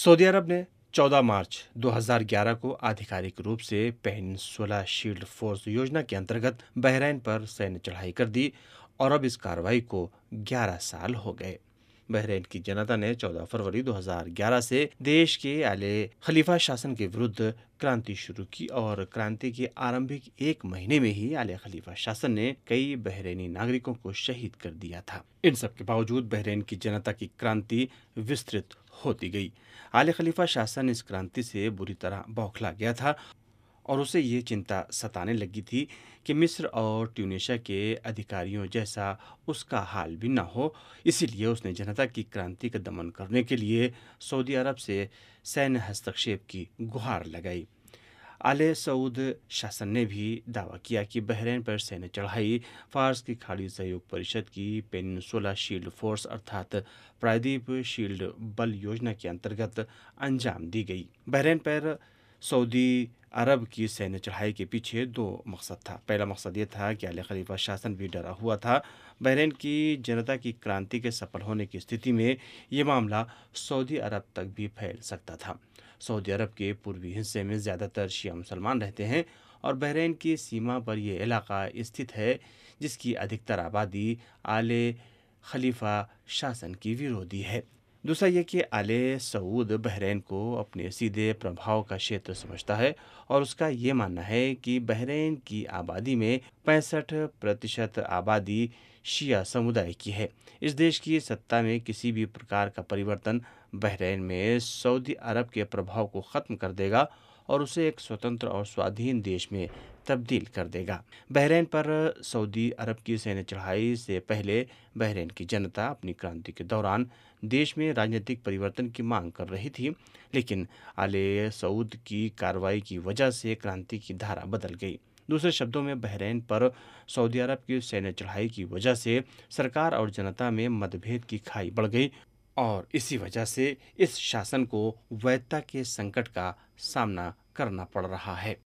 Saudi अरब ने 14 मार्च 2011 को आधिकारिक रूप से पेनिनसुला शील्ड फोर्स योजना के अंतर्गत बहरैन पर सैन्य चढ़ाई कर दी और अब इस कार्रवाई को 11 साल हो गए। बहरैन की जनता ने 14 फरवरी 2011 से देश के आले खलीफा शासन के विरुद्ध क्रांति शुरू की और क्रांति के आरंभिक एक महीने में ही आले खलीफा शासन ने कई बहरैनी नागरिकों को शहीद कर दिया था। इन सब के बावजूद बहरैन की जनता की क्रांति विस्तृत होती गई। आले खलीफा शासन इस क्रांति से बुरी तरह बौखला गया था और उसे ये चिंता सताने लगी थी कि मिस्र और ट्यूनीशिया के अधिकारियों जैसा उसका हाल भी न हो। इसीलिए उसने जनता की क्रांति का दमन करने के लिए सऊदी अरब से सैन्य हस्तक्षेप की गुहार लगाई। आले सऊद शासन ने भी दावा किया कि बहरैन पर सैन्य चढ़ाई फारस की खाड़ी सहयोग परिषद की पेनिनसुला शील्ड फोर्स अर्थात प्रायद्वीप शील्ड बल योजना के अंतर्गत अंजाम दी गई। बहरैन पर सऊदी अरब की सैन्य चढ़ाई के पीछे दो मकसद था। पहला मकसद ये था कि आले खलीफा शासन भी डरा हुआ था। बहरैन की जनता की क्रांति के सफल होने की स्थिति में ये मामला सऊदी अरब तक भी फैल सकता था। सऊदी अरब के पूर्वी हिस्से में ज़्यादातर शिया मुसलमान रहते हैं और बहरैन की सीमा पर यह इलाका स्थित है जिसकी अधिकतर आबादी आले खलीफा शासन की विरोधी है। दूसरा यह कि आले सऊद बहरैन को अपने सीधे प्रभाव का क्षेत्र समझता है और उसका ये मानना है कि बहरैन की आबादी में 65% आबादी शिया समुदाय की है। इस देश की सत्ता में किसी भी प्रकार का परिवर्तन बहरैन में सऊदी अरब के प्रभाव को ख़त्म कर देगा और उसे एक स्वतंत्र और स्वाधीन देश में तब्दील कर देगा। बहरैन पर सऊदी अरब की सैन्य चढ़ाई से पहले बहरैन की जनता अपनी क्रांति के दौरान देश में राजनीतिक परिवर्तन की मांग कर रही थी, लेकिन आले सऊद की कार्रवाई की वजह से क्रांति की धारा बदल गई। दूसरे शब्दों में बहरैन पर सऊदी अरब की सैन्य चढ़ाई की वजह से सरकार और जनता में मतभेद की खाई बढ़ गई और इसी वजह से इस शासन को वैधता के संकट का सामना करना पड़ रहा है।